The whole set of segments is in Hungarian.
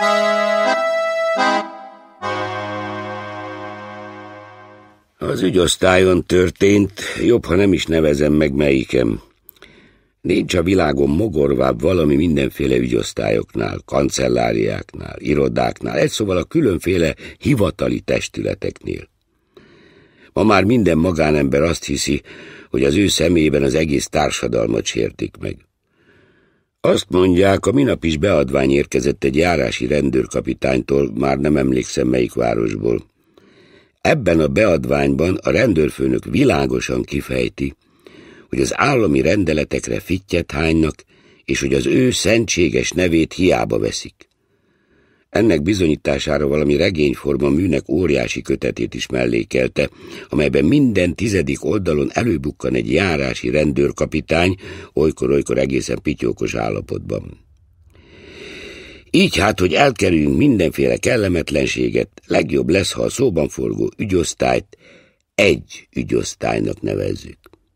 Az ügyosztályon történt, jobb, ha nem is nevezem meg melyikem. Nincs a világon mogorvább valami mindenféle ügyosztályoknál, kancelláriáknál, irodáknál, egy szóval a különféle hivatali testületeknél. Ma már minden magánember azt hiszi, hogy az ő személyében az egész társadalmat sértik meg. Azt mondják, a minap is beadvány érkezett egy járási rendőrkapitánytól, már nem emlékszem melyik városból. Ebben a beadványban a rendőrfőnök világosan kifejti, hogy az állami rendeletekre fittyet hánynak, és hogy az ő szentséges nevét hiába veszik. Ennek bizonyítására valami regényforma műnek óriási kötetét is mellékelte, amelyben minden 10. oldalon előbukkan egy járási rendőrkapitány, olykor-olykor egészen pityókos állapotban. Így hát, hogy elkerüljünk mindenféle kellemetlenséget, legjobb lesz, ha a szóban forgó ügyosztályt egy ügyosztálynak nevezzük.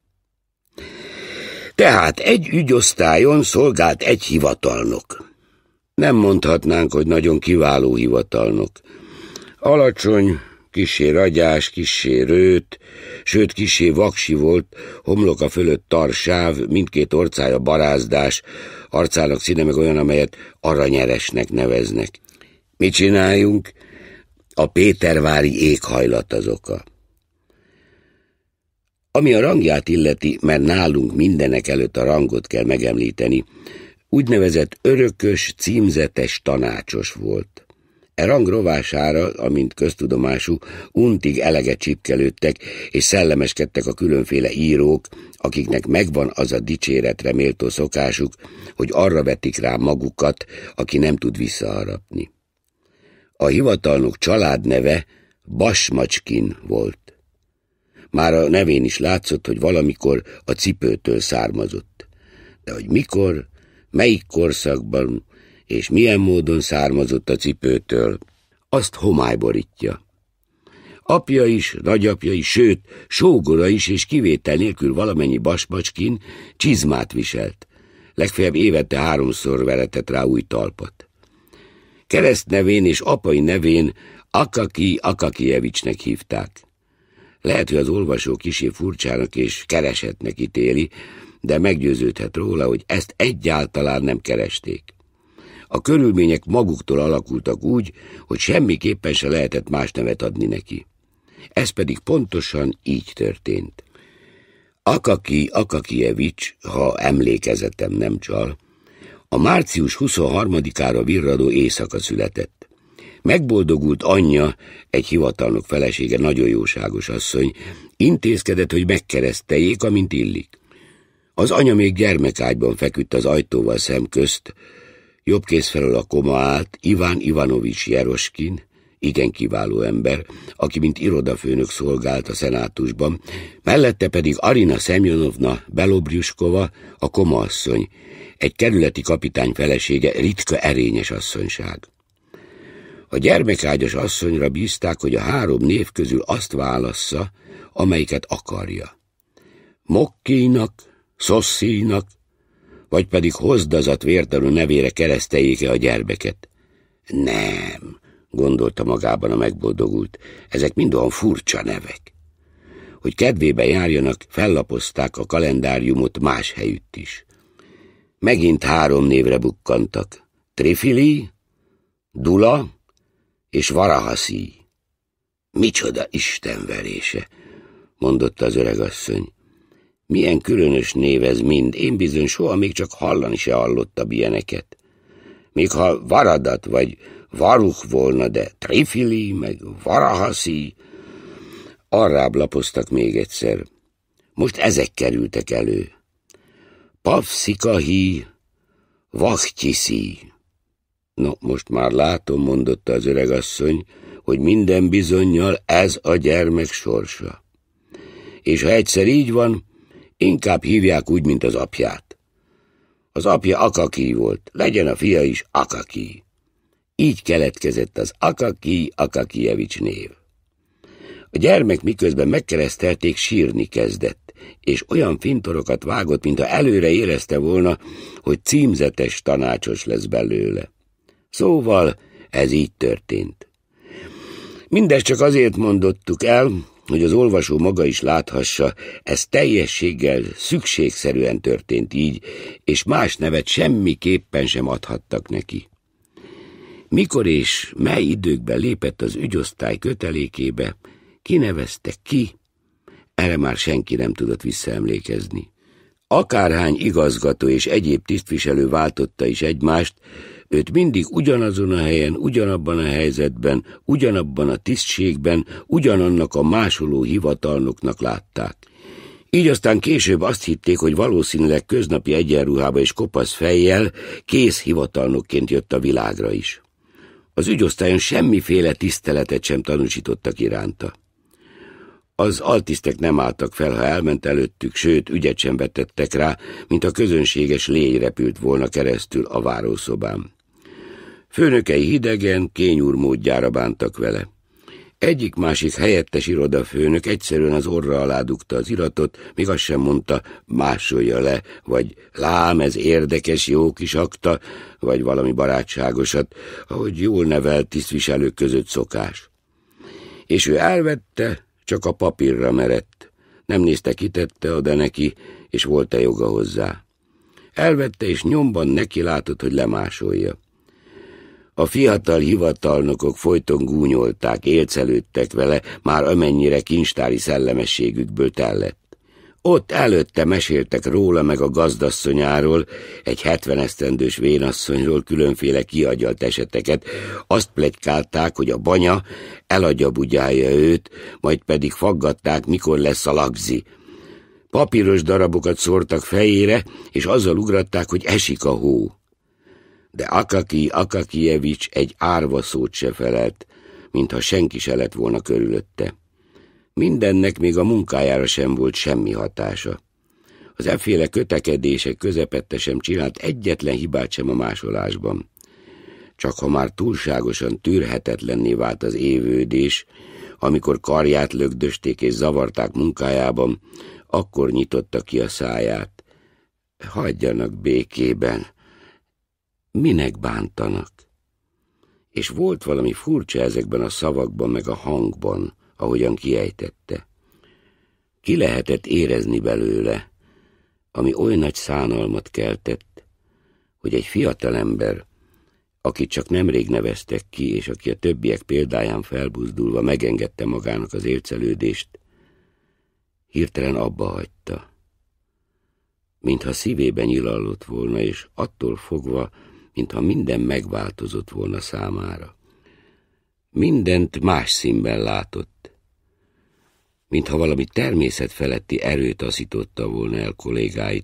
Tehát egy ügyosztályon szolgált egy hivatalnok. Nem mondhatnánk, hogy nagyon kiváló hivatalnok. Alacsony, kissé ragyás, kissé rőt, sőt kissé vaksi volt, homloka fölött tarsáv, mindkét orcája barázdás, arcának színe meg olyan, amelyet aranyeresnek neveznek. Mit csináljunk? A pétervári éghajlat az oka. Ami a rangját illeti, mert nálunk mindenek előtt a rangot kell megemlíteni, úgynevezett örökös, címzetes tanácsos volt. E rang rovására, amint köztudomású, untig eleget csipkelődtek, és szellemeskedtek a különféle írók, akiknek megvan az a dicséretre méltó szokásuk, hogy arra vetik rá magukat, aki nem tud visszaharapni. A hivatalnok családneve Basmacskin volt. Már a nevén is látszott, hogy valamikor a cipőtől származott. De hogy mikor, melyik korszakban és milyen módon származott a cipőtől, azt homály borítja. Apja is, nagyapja is, sőt, sógora is, és kivétel nélkül valamennyi Basmacskin csizmát viselt. Legfeljebb évente 3-szor veretett rá új talpat. Keresztnevén és apai nevén Akaki Akakijevicsnek hívták. Lehet, hogy az olvasó kissé furcsának és keresetnek ítéli, de meggyőződhet róla, hogy ezt egyáltalán nem keresték. A körülmények maguktól alakultak úgy, hogy semmiképpen se lehetett más nevet adni neki. Ez pedig pontosan így történt. Akaki Akakijevics, ha emlékezetem nem csal, a március 23-ára virradó éjszaka született. Megboldogult anyja, egy hivatalnok felesége, nagyon jóságos asszony, intézkedett, hogy megkereszteljék, amint illik. Az anya még gyermekágyban feküdt az ajtóval szemközt, jobb kéz felől a koma állt Iván Ivanovics Jeroskin, igen kiváló ember, aki mint irodafőnök szolgált a szenátusban, mellette pedig Arina Szemjonovna Belobrjuskova, a koma asszony, egy kerületi kapitány felesége, ritka erényes asszonyság. A gyermekágyas asszonyra bízták, hogy a 3 név közül azt válassza, amelyiket akarja. Mokkinak, Szosszinak, vagy pedig Hozdazat vértanú nevére kereszteljék-e a gyermeket. Nem, gondolta magában a megboldogult, ezek mind olyan furcsa nevek. Hogy kedvébe járjanak, fellapozták a kalendáriumot más helyütt is. Megint 3 névre bukkantak. Trifili, Dula és Varahaszi. Micsoda istenverése, mondotta az öregasszony. Milyen különös név ez mind, én bizony soha még csak hallani se hallottam ilyeneket. Még ha Varadat vagy Varuch volna, de Trifili meg Varahaszi. Arrább lapoztak még egyszer. Most ezek kerültek elő. Pavszikahi, Vachtyiszi. No, most már látom, mondotta az öregasszony, hogy minden bizonnyal ez a gyermek sorsa. És ha egyszer így van, inkább hívják úgy, mint az apját. Az apja Akaki volt, legyen a fia is Akaki. Így keletkezett az Akaki Akakijevics név. A gyermek miközben megkeresztelték, sírni kezdett, és olyan fintorokat vágott, mintha előre érezte volna, hogy címzetes tanácsos lesz belőle. Szóval Ez így történt. Mindezt csak azért mondottuk el, hogy az olvasó maga is láthassa, ez teljességgel, szükségszerűen történt így, és más nevet semmiképpen sem adhattak neki. Mikor és mely időkben lépett az ügyosztály kötelékébe, kinevezte ki, erre már senki nem tudott visszaemlékezni. Akárhány igazgató és egyéb tisztviselő váltotta is egymást, őt mindig ugyanazon a helyen, ugyanabban a helyzetben, ugyanabban a tisztségben, ugyanannak a másoló hivatalnoknak látták. Így aztán később azt hitték, hogy valószínűleg köznapi egyenruhába és kopasz fejjel kész hivatalnokként jött a világra is. Az ügyosztályon semmiféle tiszteletet sem tanúsítottak iránta. Az altisztek nem álltak fel, ha elment előttük, sőt, ügyet sem vetettek rá, mint a közönséges légy repült volna keresztül a várószobán. Főnökei hidegen, kényúr módjára bántak vele. Egyik-másik helyettes irodafőnök egyszerűen az orra alá dugta az iratot, még azt sem mondta, másolja le, vagy lám, ez érdekes, jó kis akta, vagy valami barátságosat, ahogy jól nevelt tisztviselők között szokás. És ő elvette, csak a papírra merett. Nem nézte, kitette oda neki, és volt-e joga hozzá. Elvette, és nyomban neki látott, hogy lemásolja. A fiatal hivatalnokok folyton gúnyolták, élcelődtek vele, már amennyire kincstári szellemességükből tellett. Ott előtte meséltek róla meg a gazdasszonyáról, egy 70 esztendős vénasszonyról különféle kiagyalt eseteket, azt pletykálták, hogy a banya elagyabugyálja őt, majd pedig faggatták, mikor lesz a lagzi. Papíros darabokat szórtak fejére, és azzal ugratták, hogy esik a hó. De Akakij Akakijevics egy árva szót se felelt, mintha senki se lett volna körülötte. Mindennek még a munkájára sem volt semmi hatása. Az efféle kötekedések közepette sem csinált egyetlen hibát sem a másolásban. Csak ha már túlságosan tűrhetetlenné vált az évődés, amikor karját lögdösték és zavarták munkájában, akkor nyitotta ki a száját. Hagyjanak békében. Minek bántanak? És volt valami furcsa ezekben a szavakban meg a hangban, ahogyan kiejtette. Ki lehetett érezni belőle, ami oly nagy szánalmat keltett, hogy egy fiatalember, akit csak nemrég neveztek ki, és aki a többiek példáján felbuzdulva megengedte magának az élcelődést, hirtelen abba hagyta. Mintha szívében nyilallott volna, és attól fogva, mintha minden megváltozott volna számára. Mindent más színben látott, mintha valami természet feletti erő taszította volna el kollégáit,